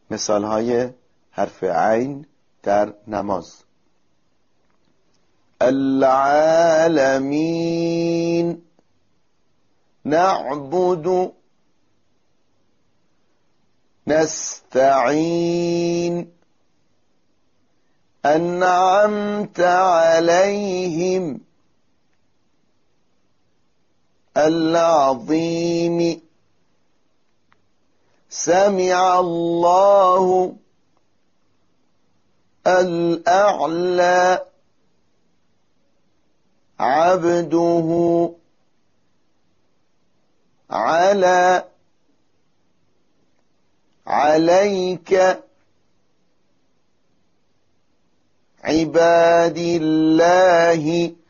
مثالهای حرف عین در نماز: العالمین، نعبد، نستعین، أنعمت عليهم، العظيم، سمع الله، الأعلى، عبده، على، عليك، عباد الله،